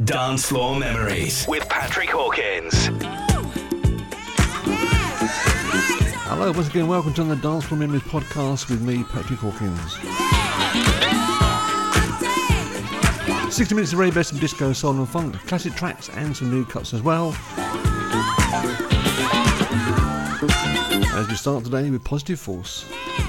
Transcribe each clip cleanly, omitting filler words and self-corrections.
Dance Floor Memories with Patrick Hawkins. Hello, once again, welcome to the Dance Floor Memories podcast with me, Patrick Hawkins. 60 minutes of very best of disco, soul and funk, classic tracks and some new cuts as well. As we start today with Positive Force.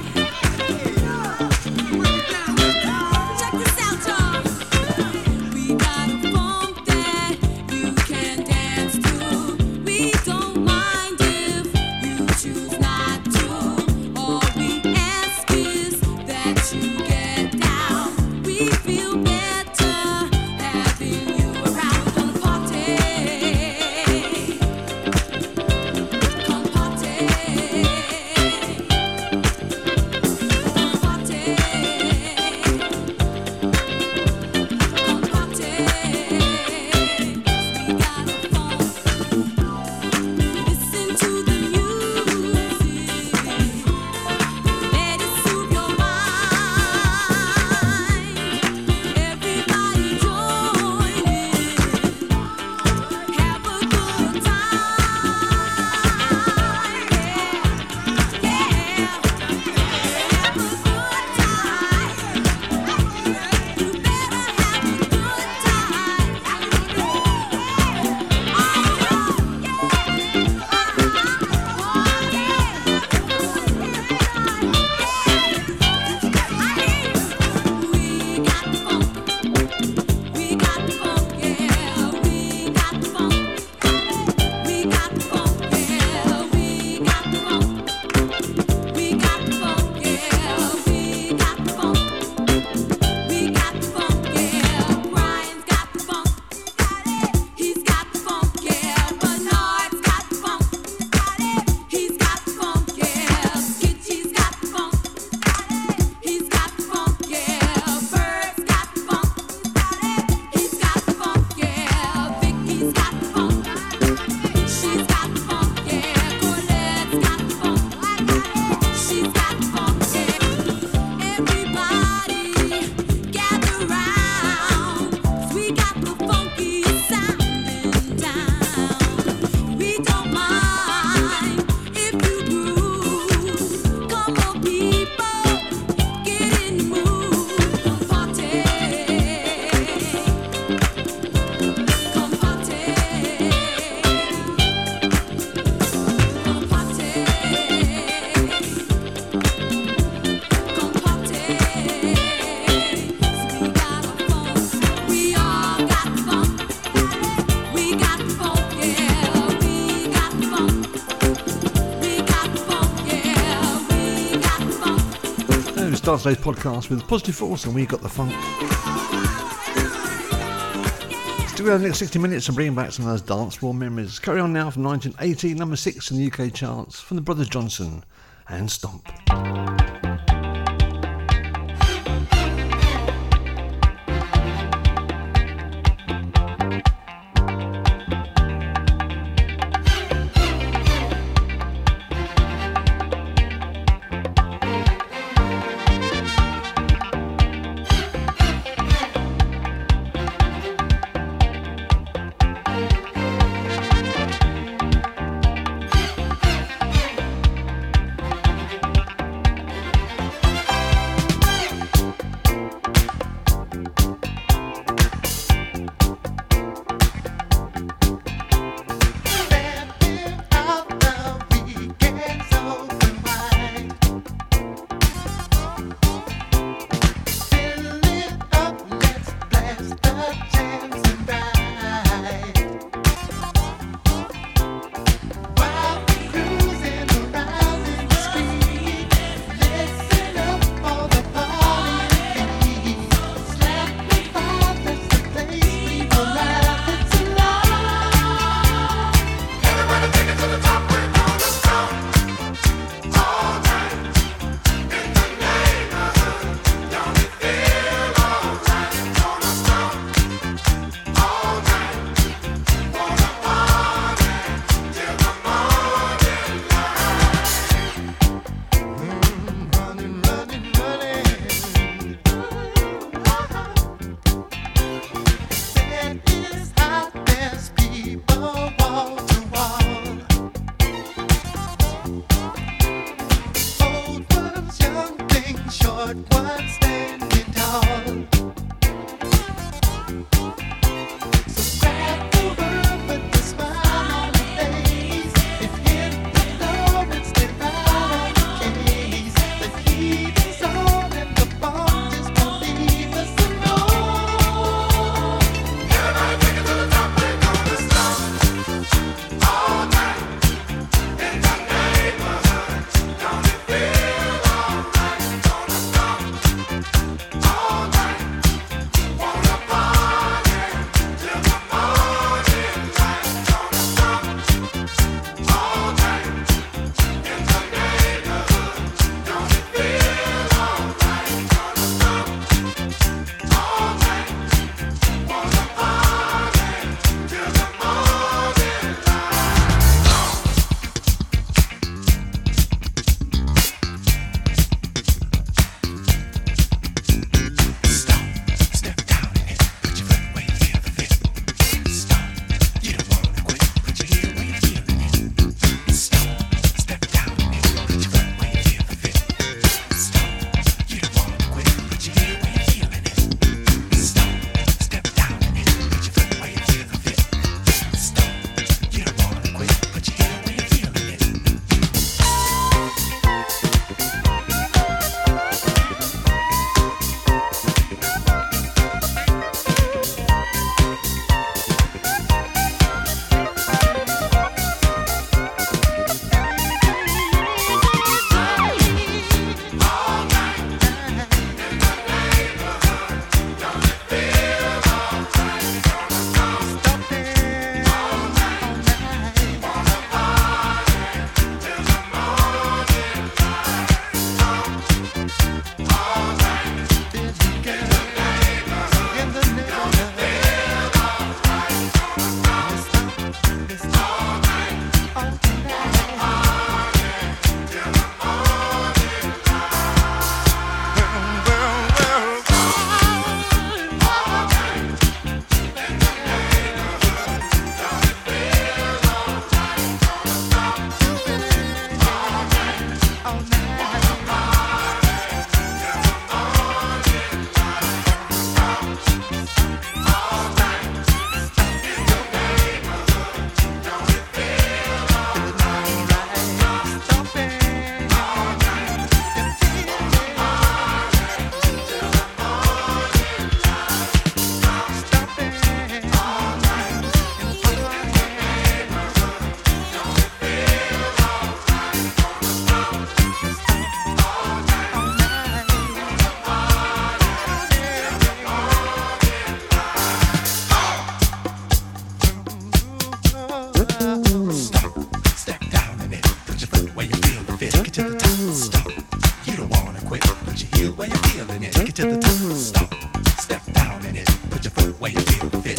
Start today's podcast with Positive Force and We Got the Funk. Still have the next 60 minutes and bring back some of those dance floor memories. Carry on now from 1980, number 6 in the UK charts from the Brothers Johnson and Stomp.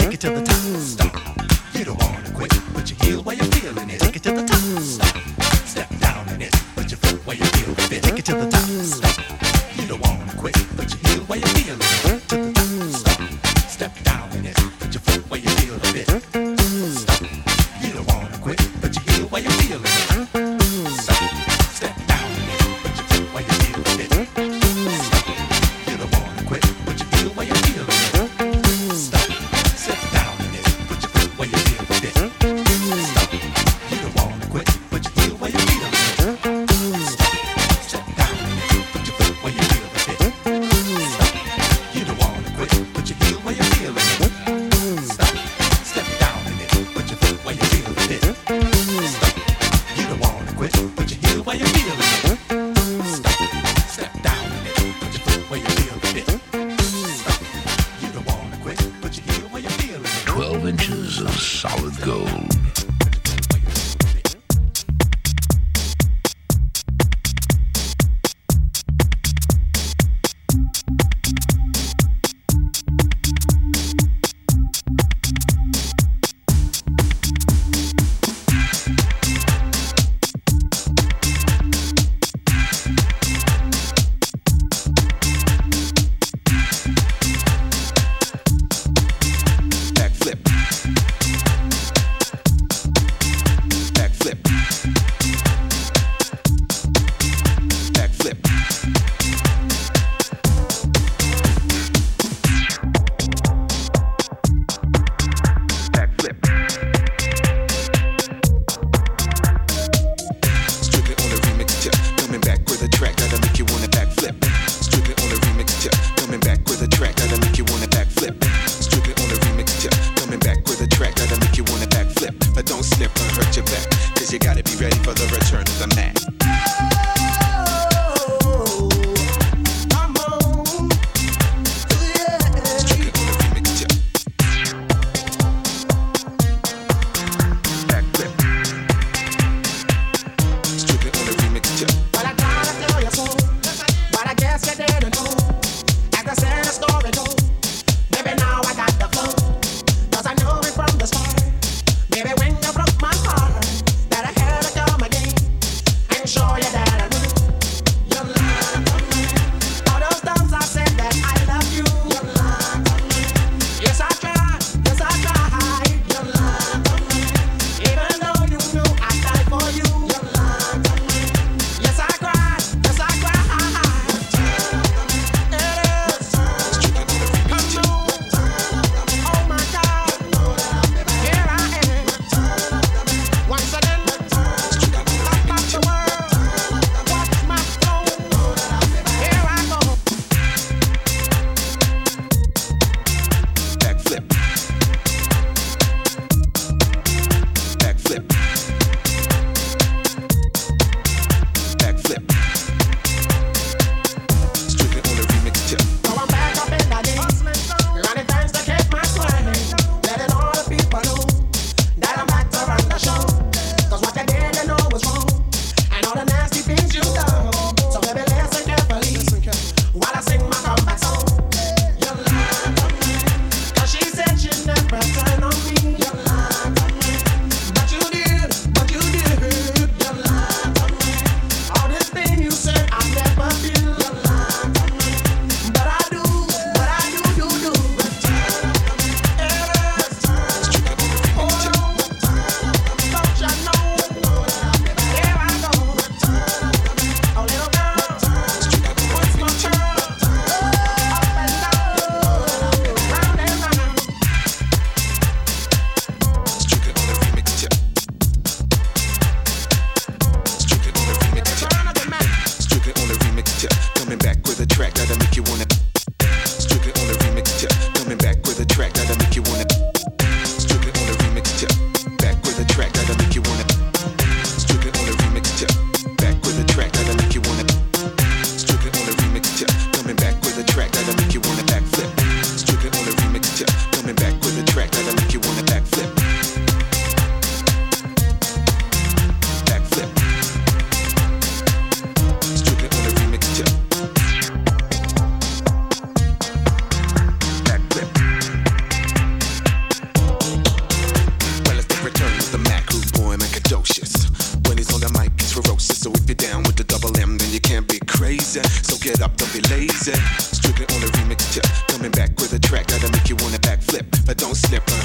Take it to the top. Stop. You don't wanna quit. Put your heel where you're feeling it. Take it to the top. Stop. Step down in it. Put your foot where you feel fit. Take it to the top. Stop. You don't wanna quit. Put your heel where you're feeling it. To the top. Stop. Step down in it. Put your foot where you feel fit. Stop. You don't wanna quit. Put your heel where you're feeling it. Stop. Step down in it. Put your foot where you feel fit. Stop. You don't wanna quit. Put your heel where you're feeling it. Stop. Step down in it. Put your foot where you feel fit. Stop. You don't wanna quit. Put your heel where you're feeling it. Stop. Step down in it. Put your foot where you feel fit. Stop. You don't wanna quit. Put your heel where you're feeling it. Stop. Step down in it. Put your foot where you feel fit. Stop. You don't wanna quit. Put your heel where you're feeling it. Stop. Step down in it. Put your foot where you feel fit. Stop. You don't wanna quit. Put your heel where you're feeling it. 12 inches of solid gold. Backflip.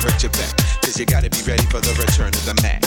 hurt your back. Cause you gotta be ready for the return of the Mac.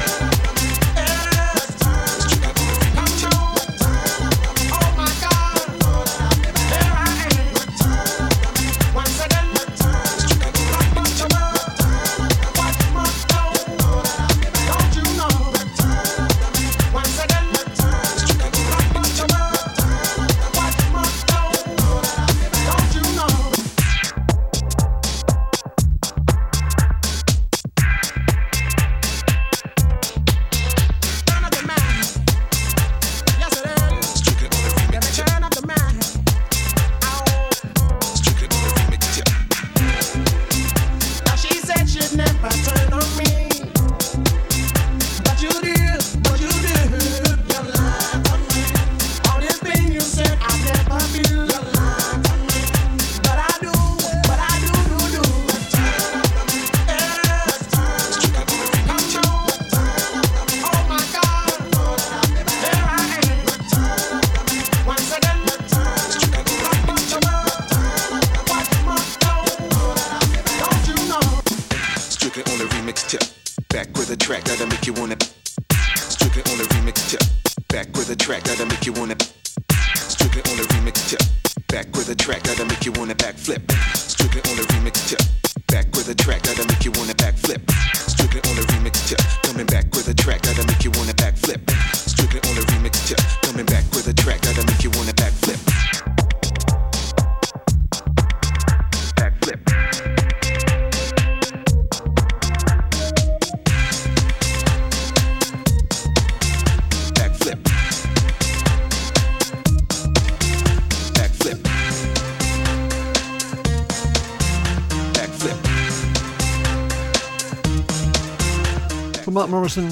Mark Morrison,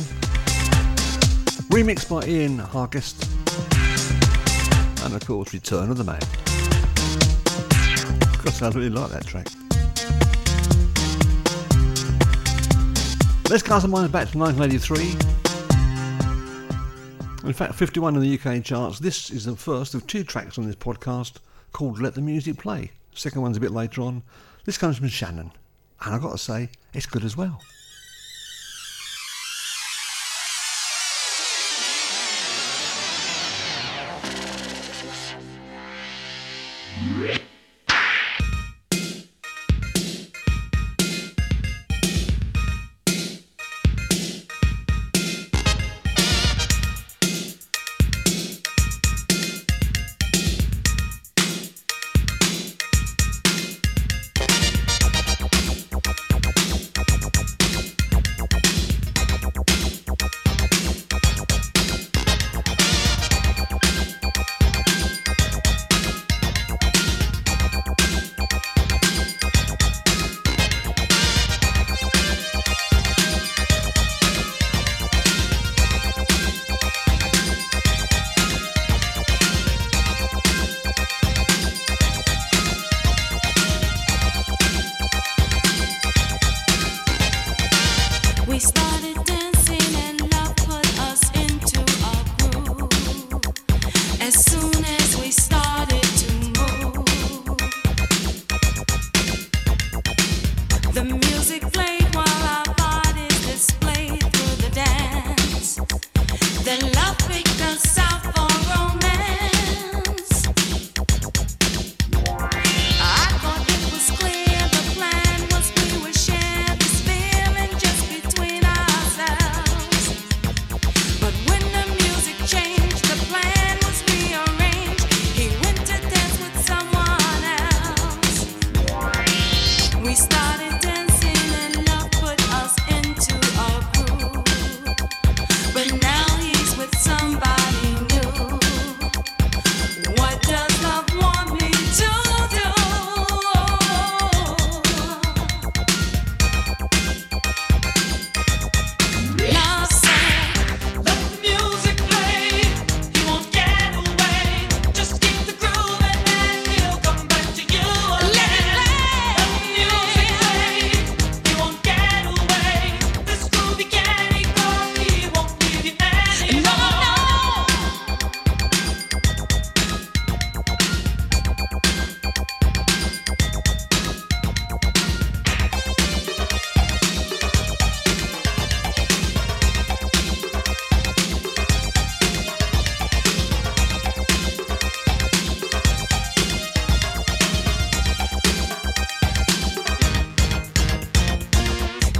remixed by Ian Hargest, and of course Return of the Mac. Gosh, I really like that track. Let's cast our minds back to 1983. In fact, 51 in the UK charts. This is the first of two tracks on this podcast called Let the Music Play. Second one's a bit later on. This comes from Shannon, and I've got to say, it's good as well.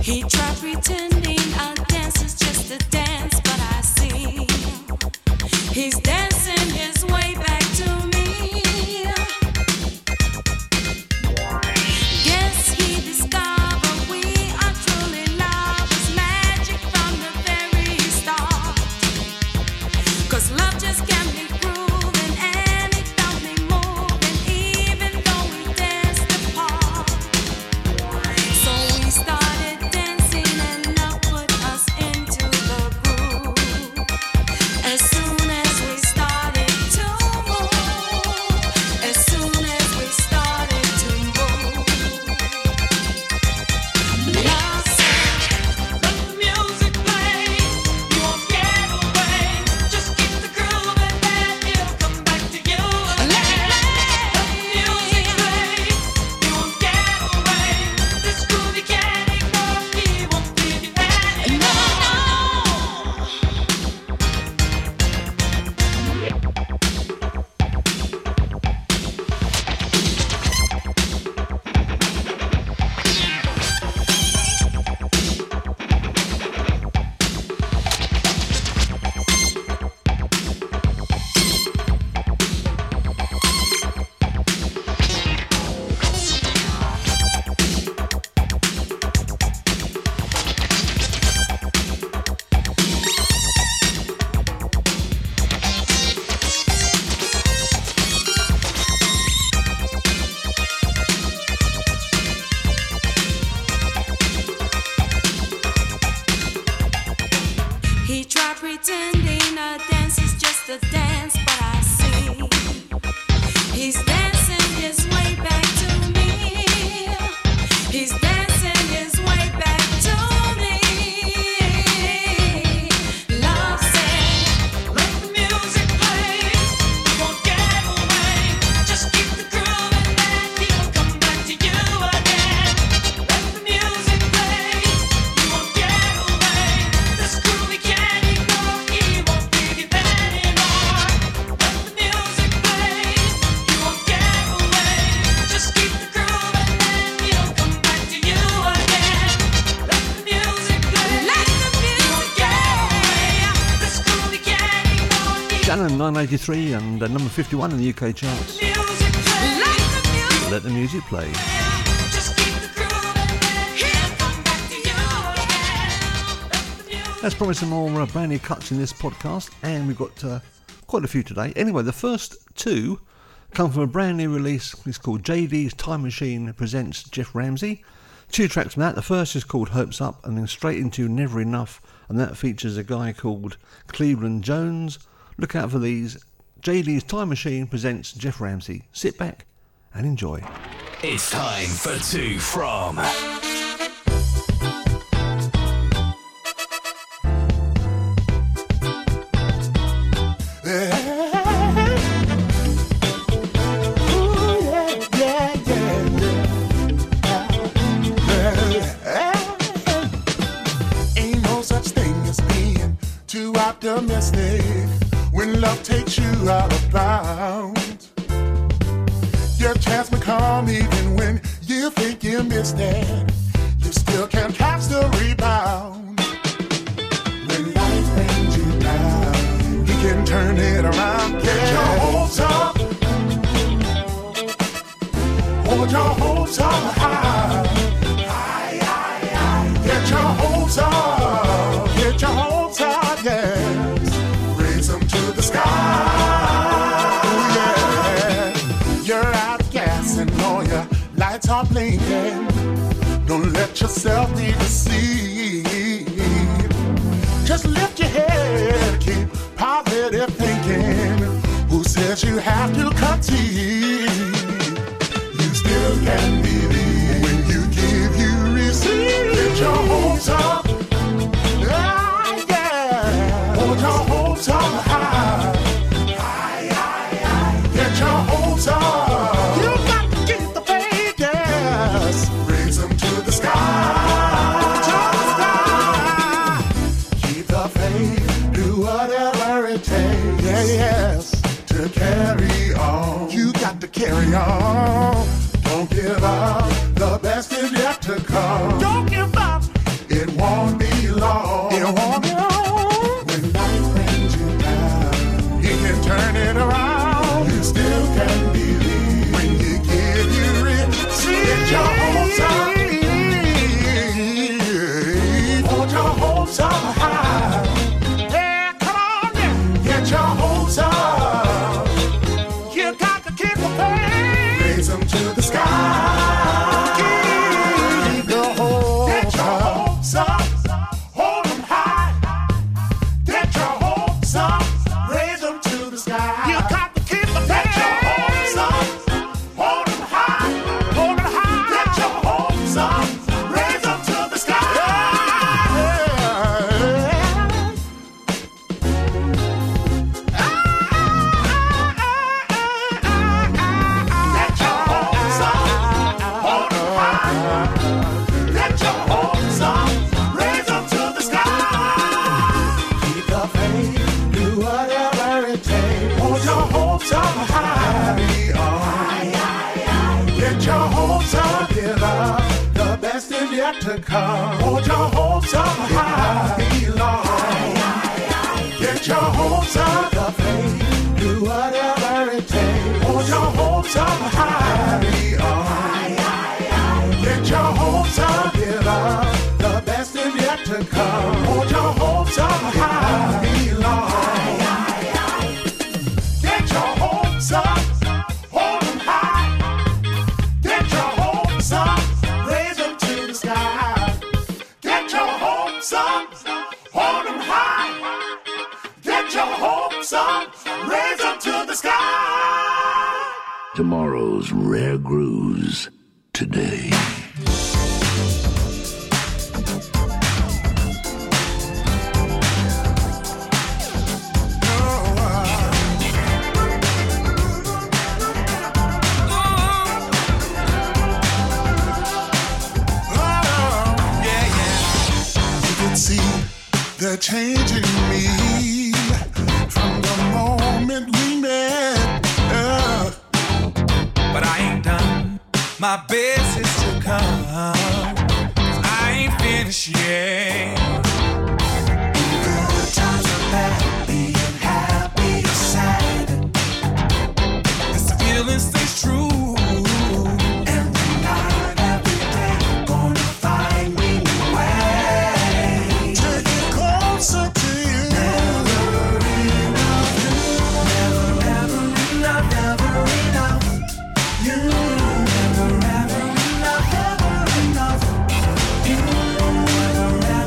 He tried pretending a dance is just a dance, but I see he's dancing his way back to me. Guess he discovered we are truly lovers, magic from the very start. 'Cause love just can't be proven, and it got me moving, even though we danced apart. So we started dancing, and love put us into the groove. As soon as we started to move, as soon as we started to move, love said, let the music play. You won't get away. Just keep the groove and then it'll come back to you again. Let the music play. You won't get away. This groove you can't ignore. He won't leave you anymore. He tried pretending a dance is just a dance, but I see he's dancing his way back to me. He's dancing his way back to me. Love said, let the music play. You won't get away. Just keep the groove and then he'll come back to you again. Let the music play. You won't get away. This groove he can't ignore. He won't leave you anymore. Let the music play. You won't get away. Just keep the groove and then he'll come back to you again. Let the music play. Let the music play. This groove he can't ignore. Shannon, 983 and number 51 in the UK charts. Music play. Let the music play. Just keep the groove and then he'll come back to you again. Let the music Let's promise some more brand new cuts in this podcast, and we've got quite a few today. Anyway, the first two come from a brand new release. It's called JD's Time Machine presents Jeff Ramsey. Two tracks from that. The first is called Hopes Up, and then straight into Never Enough, and that features a guy called Cleveland Jones. Look out for these. JD's Time Machine presents Jeff Ramsey. Sit back and enjoy. It's time for Two From. Ain't no such thing as being too optimistic when love takes you out of bounds. Your chance may come even when you think you missed it. You still can't catch the rebound. When life brings you down, he can turn it around. Get your hopes up. Hold your hopes up high. Get your hopes up. Get your hopes up, yes. Raise them to the sky. Oh, yeah. You're out of gas and all your lights are blinking. Don't let yourself be deceived. Just lift your head, keep positive thinking. Who says you have to cut teeth? You still can believe. When you give, you receive. Get your hopes up. Ah, yeah. Hold your hopes up high. Get your hopes up. You got to keep the faith, yes. Raise them to the sky. Keep the faith. Do whatever it takes. Yeah, yes. To carry on. You got to carry on. Don't give up. won't be long. It won't be long. When life brings you down, He can turn it around. You still can believe when He give you receive. Get your hopes up. Hold your hopes up high. Yeah, come on now. Get your hopes up. You got to keep the faith. Raise them to the sky. Keep your hopes. Get your hopes up. Hold them high. Get your hopes up. Raise them to the sky. You got to keep the faith. Get your hopes up. Hold them high. Hold them high. Get your hopes up. Raise them to the sky. Get your hopes up. Hold them high. Get your hopes up. Raise them to the sky. Keep the faith. Do whatever it takes. Hold your hopes up high. Get your hopes up. Give up. The best is yet to come. Hold your hopes up high. Get your hopes up. The faith. Do whatever it takes. Hold your hopes up high. Get your hopes up. Give up. The best is yet to come. Hold your hopes up high. Get your hopes up. Hold them high. Get your hopes up. Raise them to the sky. Get your hopes up. Hold them high. Get your hopes up. Raise them to the sky. Tomorrow's rare grooves today. You can see the change in me from the moment we met. But I ain't done. My best is to come. 'Cause I ain't finished yet. Good times are bad, being happy or sad. This feeling stays true. Every night, every day, gonna find me a way. Take it closer to you. Never enough, never ever enough, never enough. You never ever enough, ever enough. You never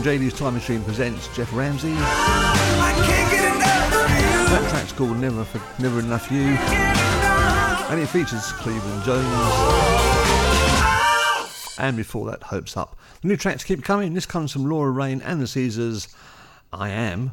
JD's Time Machine presents Jeff Ramsey. That track's called Never Enough You, and it features Cleveland Jones. And before that, Hopes Up. The new tracks keep coming. This comes from Laura Rain and the Caesars, I Am.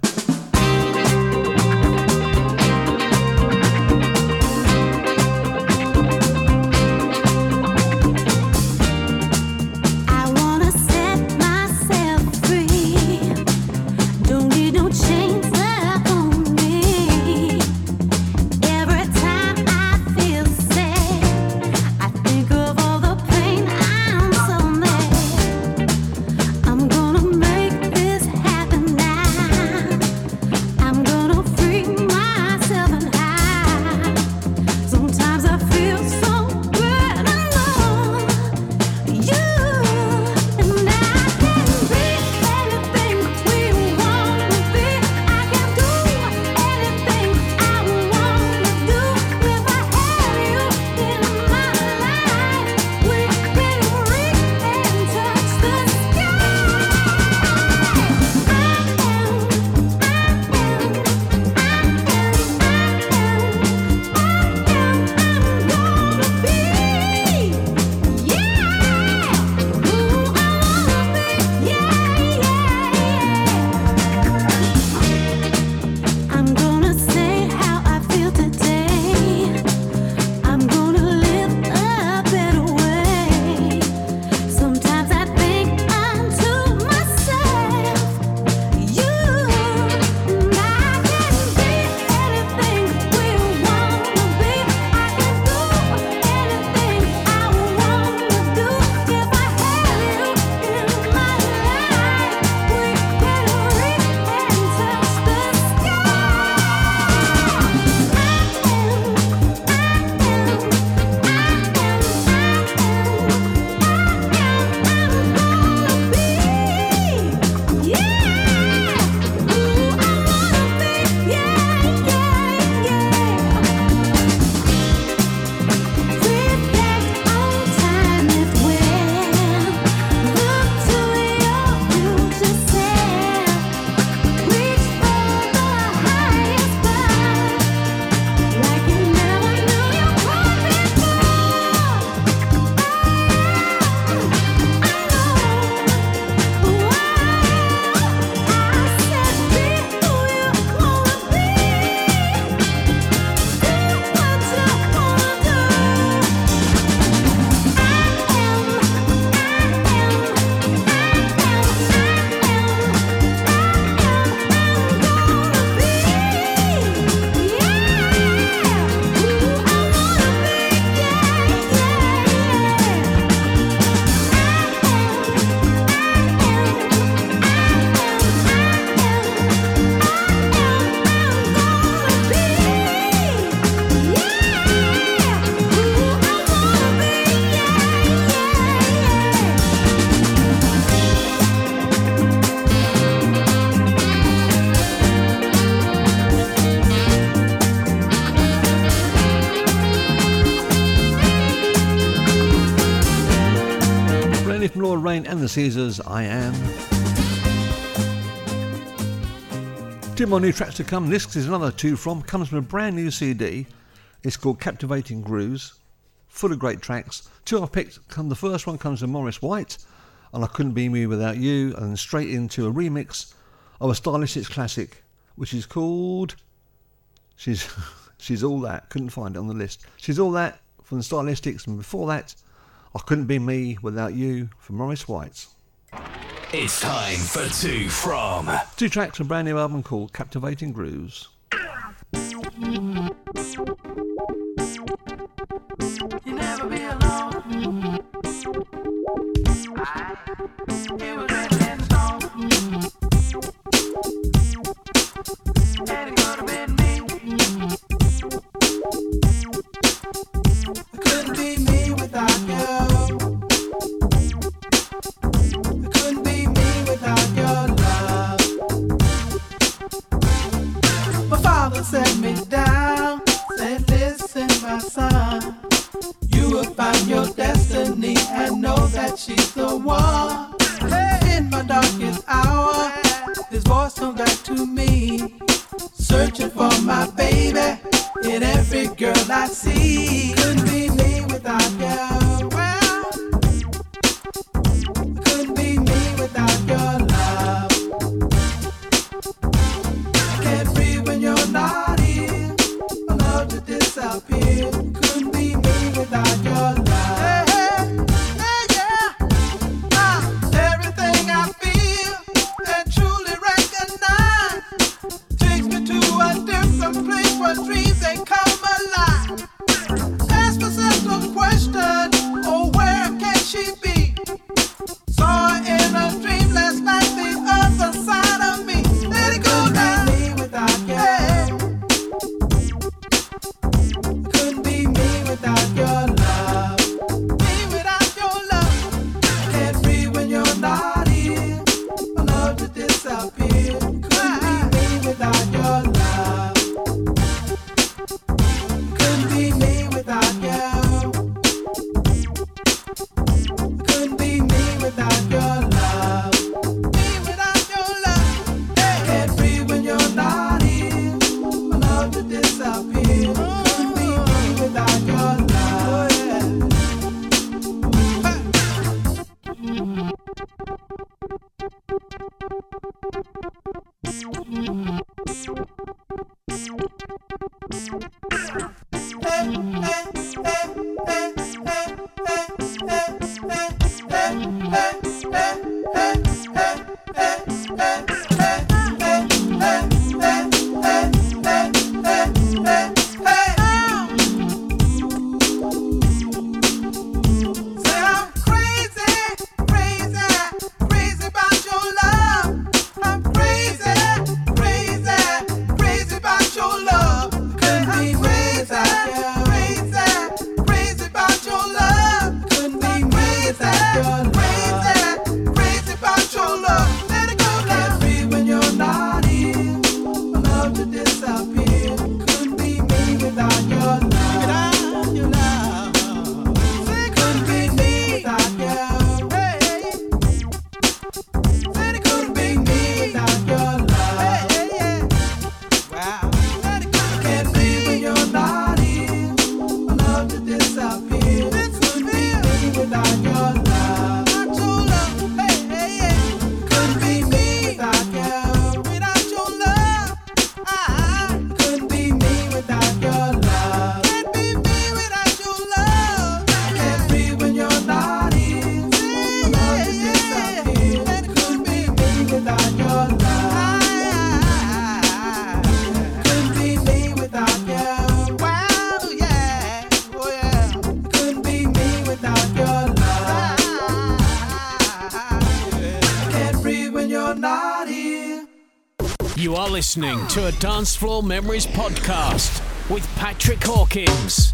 Rain and the Caesars, I Am. Two more new tracks to come. This is another two from, comes from a brand new CD. It's called Captivating Grooves, full of great tracks. Two I picked. The first one comes from Maurice White, and I Couldn't Be Me Without You, and then straight into a remix of a Stylistics classic, which is called She's All That. Couldn't find it on the list. She's All That from the Stylistics, and before that, I Couldn't Be Me Without You from Maurice White. It's time for Two From. Two tracks from a brand new album called Captivating Grooves. You never be alone. It was written in stone. And it could have been me. It couldn't be me without you. It couldn't be me without your love. My father set me down, said, listen, my son, you will find your destiny and know that she's the one. Hey. You are listening to a Dance Floor Memories podcast with Patrick Hawkins.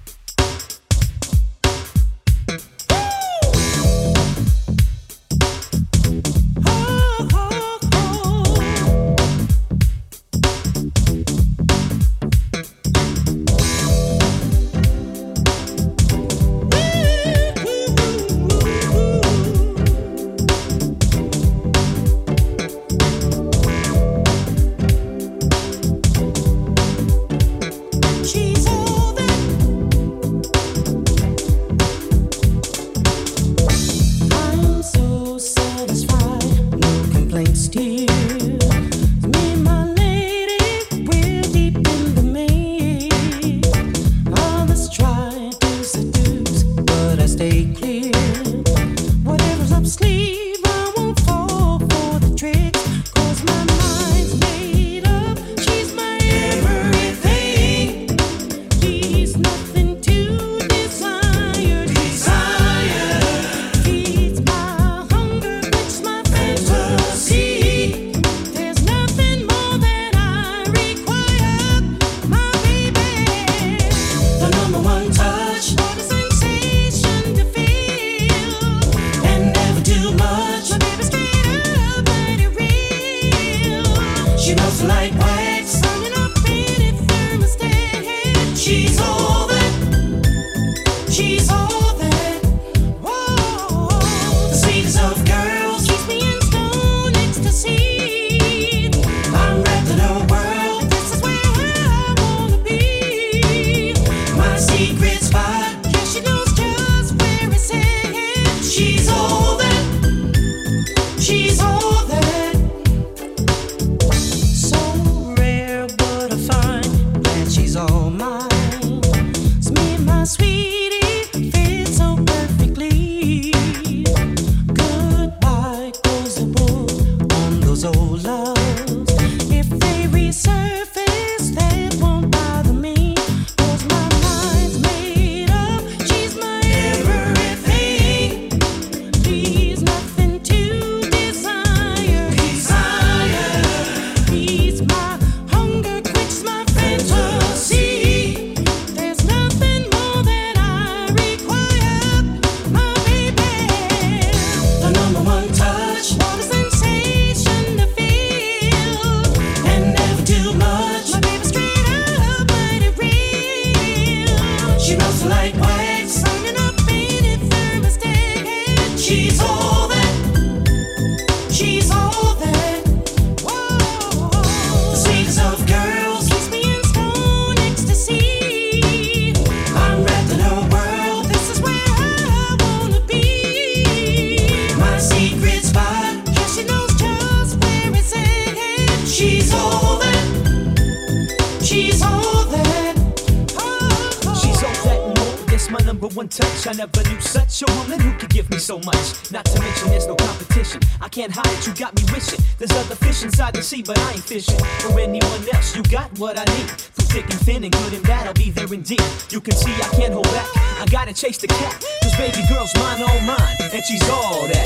I never knew such a woman who could give me so much. Not to mention there's no competition. I can't hide it, you got me wishing. There's other fish inside the sea, but I ain't fishing for anyone else. You got what I need. Through thick and thin and good and bad, I'll be there indeed. You can see I can't hold back. I gotta chase the cat. Cause baby girl's mine, all mine. And she's all that.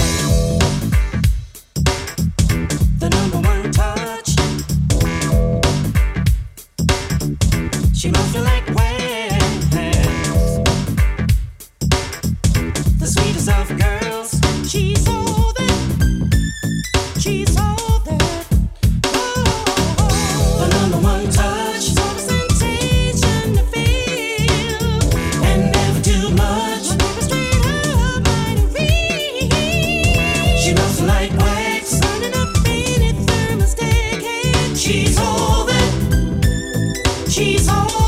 The number one touch. She must feel like wax. The sweetest of girls. She's all that. She's all that. Oh, the number one touch. It's all the sensation to feel. And never too much. But never straight up, mighty real. She must feel like wax. Burning up in it, thermostat head. She's all that. She's all that.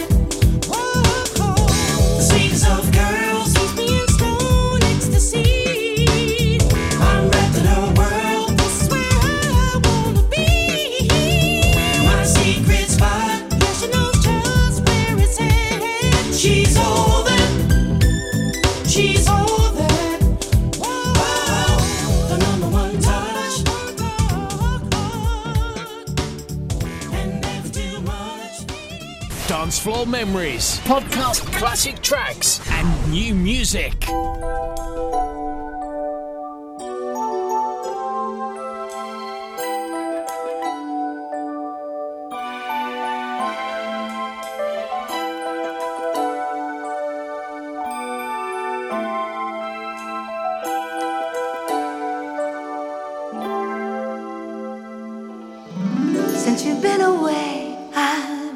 Dance Floor Memories, podcast classic tracks and new music.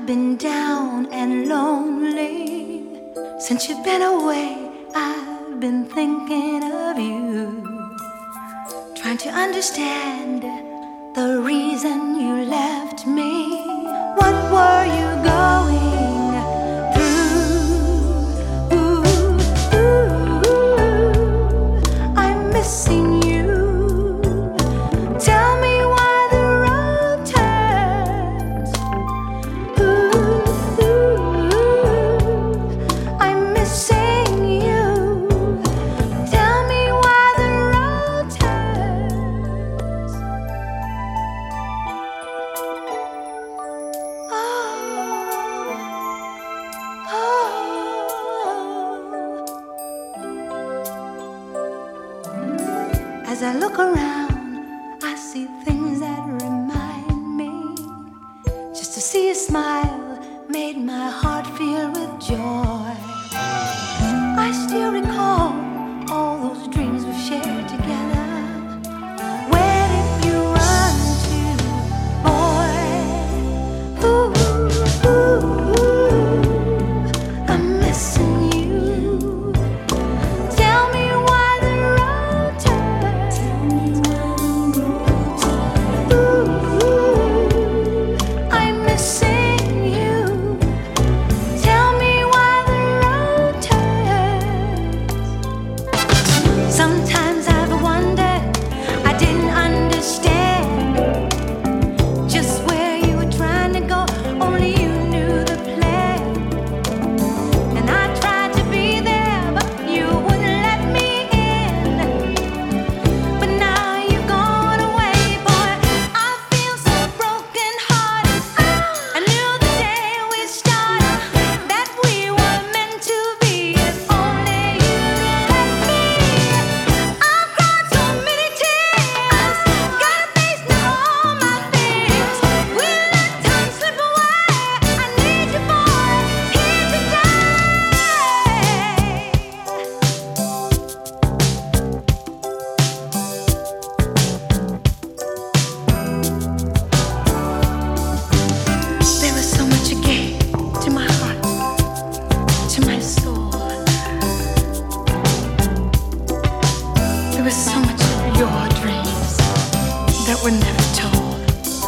I've been down and lonely. Since you've been away, I've been thinking of you. Trying to understand the reason you left me. What were you going through? I'm missing you. Tell me why the road turns. I'm missing you. Tell me why the road turns. As I look around, I see things that remind me. Just to see a smile made my heart feel with joy. I still recall all those dreams we shared together. Where did you run to, boy? I'm missing you. Tell me why the road turns. I'm missing you. Tell me why the road turns. Sometimes I've wondered, I didn't understand just where you were trying to go. Only you knew the plan. And I tried to be there, but you wouldn't let me in. But now you've gone away, boy. I feel so broken hearted. I knew the day we started that we were meant to be. If only you'd let me. I've cried so many tears. Got a face now all my fears. We let time slip away. I need you, boy, here today. There was so much you gave to my heart, to my soul. There was so much of your dreams that were never told.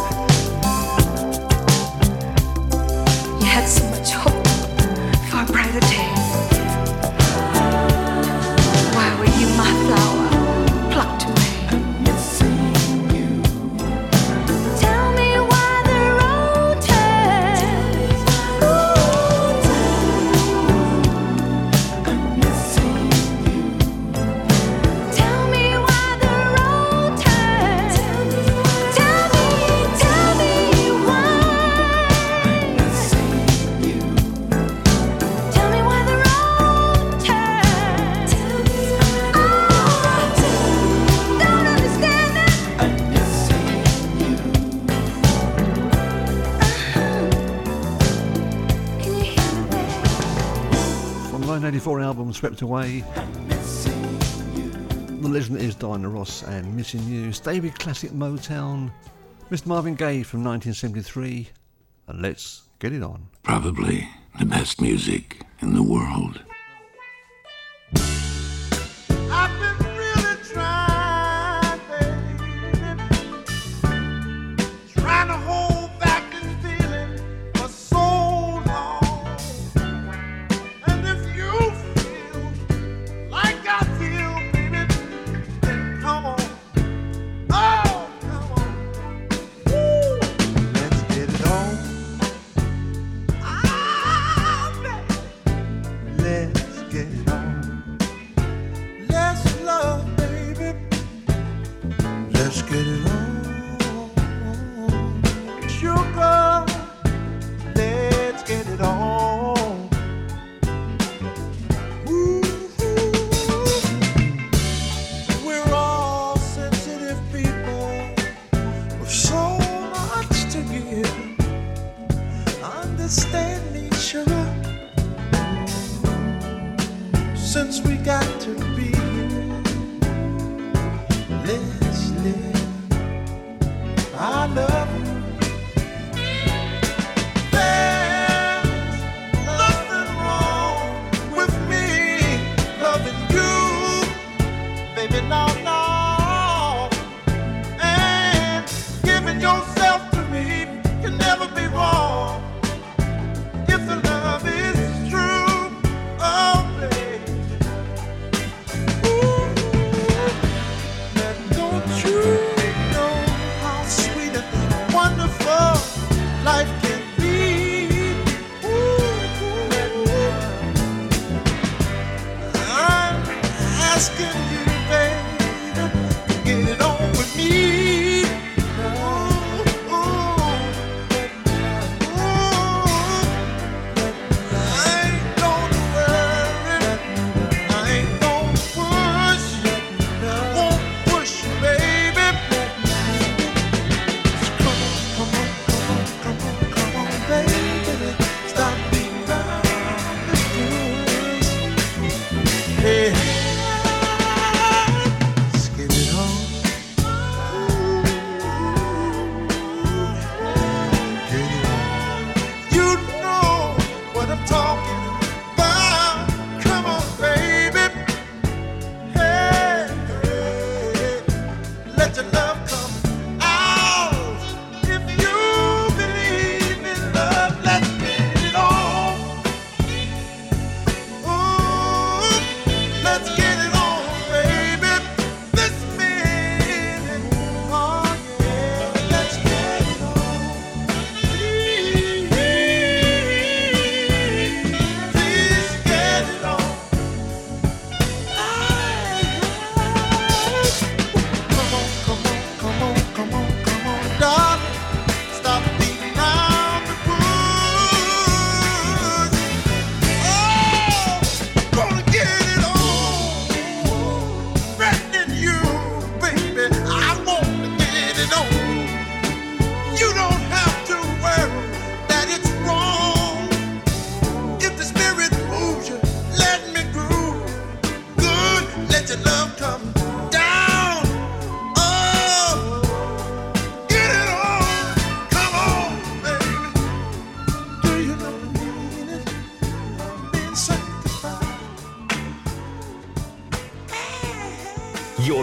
You had so much hope for a brighter day. Why were you my flower plucked away? Tell me why the road turns. Tell me why the road turns. Tell me why. Tell me why the road turns. Don't understand it. Can you hear me? From the 1984 album Swept Away, the legend is Diana Ross and Missing You. Stay with classic Motown, Mr. Marvin Gaye from 1973, and let's get it on. Probably the best music in the world. I've been really trying, baby, trying to hold back this feeling for so long. And if you feel like I feel, baby, then come on. Oh, come on. Woo. Let's get it on. Ah, baby. Let's get it on. Let's love, baby. Let's get it on. Sugar, let's get it on. Ooh, we're all sensitive people with so much to give. Understand each other. Since we got to be here, let's live. I love you. There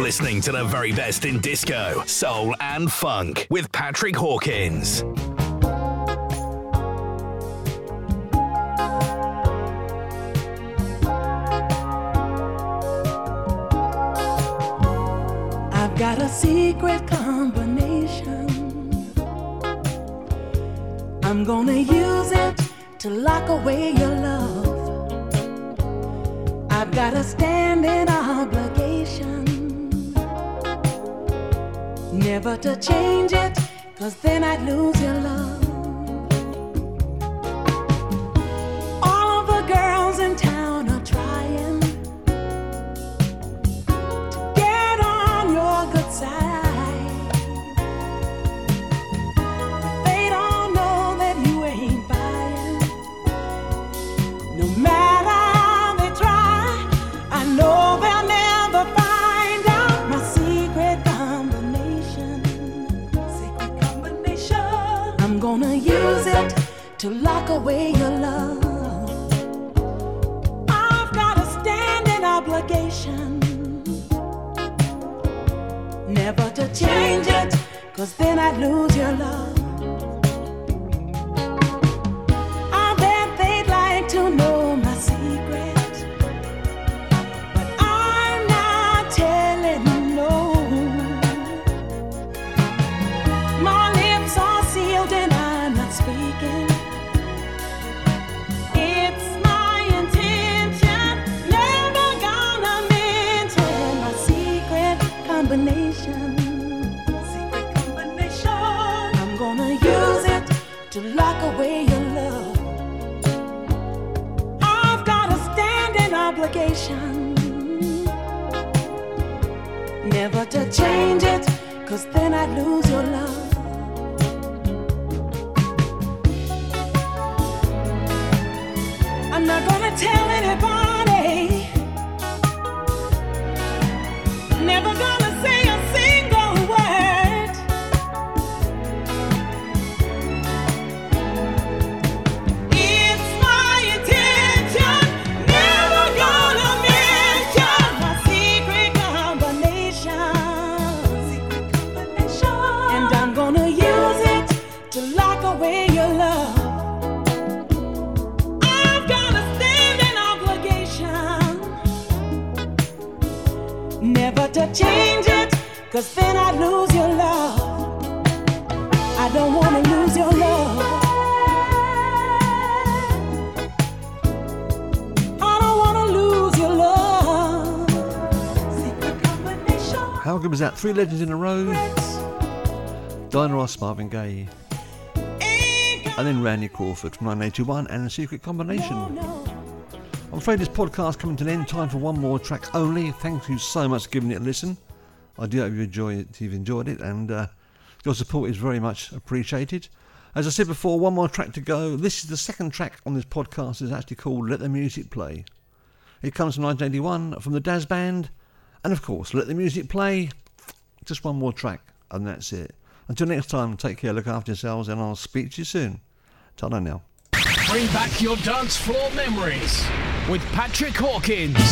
listening to the very best in disco, soul, and funk with Patrick Hawkins. I've got a secret combination. I'm gonna use it to lock away your love. I've got a standing obligation never to change it, 'cause then I'd lose your love. All of the girls in town are trying to get on your good side, but they don't know that you ain't buying. No matter how they try, I know they'll never find out my secret combination. Secret combination. I'm gonna use it to lock away your love. I've got a standing obligation never to change it, 'cause then I'd lose your love. I bet they'd like to know my secret, but I'm not telling no. My lips are sealed and I'm not speaking. It's my intention, never gonna mention my secret combination. Secret combination. I'm gonna use it to lock away your love. I've got a standing obligation never to change it, 'cause then I'd lose your love. I'm not gonna tell anybody, never gonna say a single word. It's my intention, never gonna mention my secret combination. Secret combination. And I'm gonna use it to lock away your love. I've got a standing obligation never to change it, 'cause then I'd lose your love. I don't wanna lose your love. I don't wanna lose your love. Secret combination. How good was that? 3 legends in a row. Diana Ross, Marvin Gaye, and then Randy Crawford from 1981 and A Secret Combination. I'm afraid this podcast coming to an end. Time for one more track only. Thank you so much for giving it a listen. I do hope you've enjoyed it, and your support is very much appreciated. As I said before, one more track to go. This is the second track on this podcast. It's actually called Let the Music Play. It comes from 1981 from the Dazz Band, and of course, Let the Music Play. Just one more track, and that's it. Until next time, take care, look after yourselves, and I'll speak to you soon. Ta-da now. Bring back your dance floor memories with Patrick Hawkins.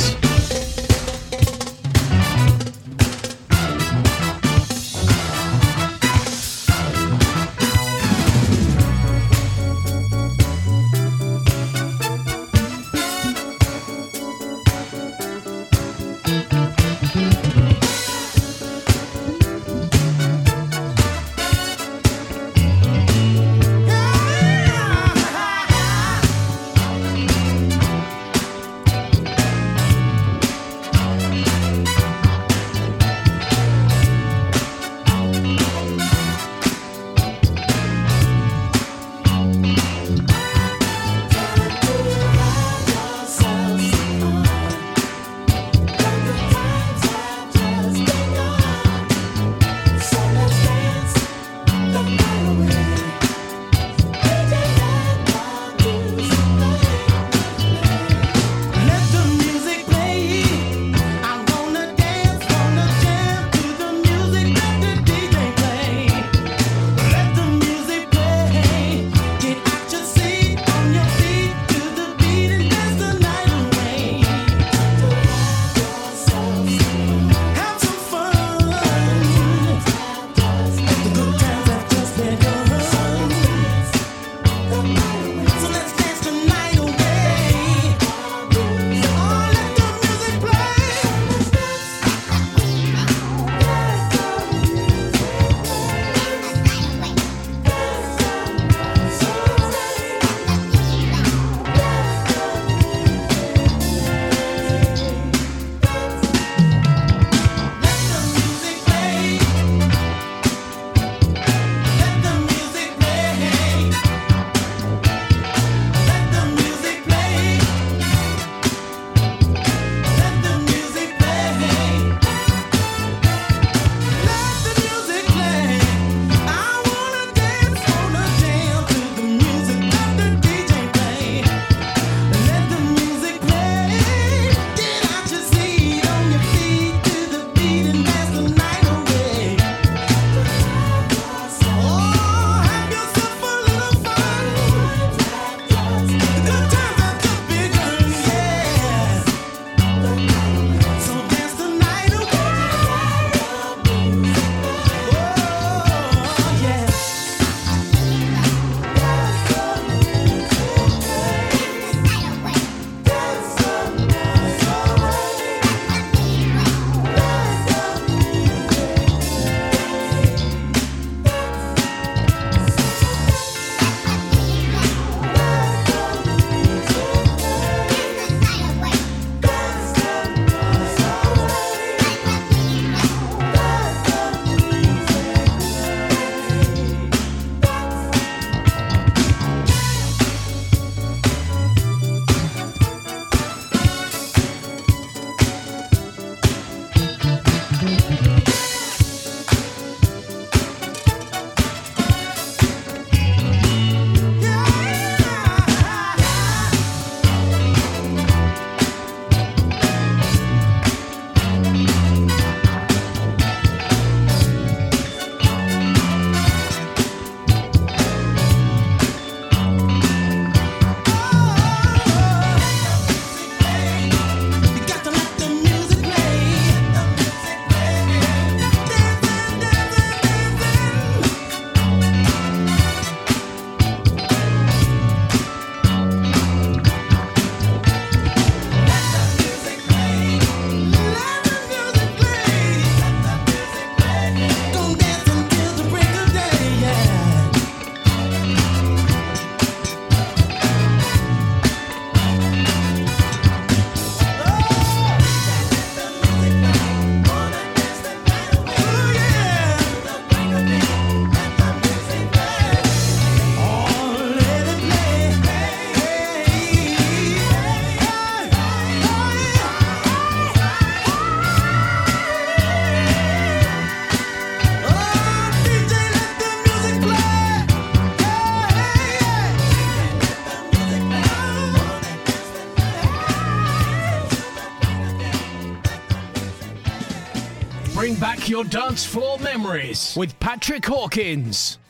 your dance floor memories with Patrick Hawkins.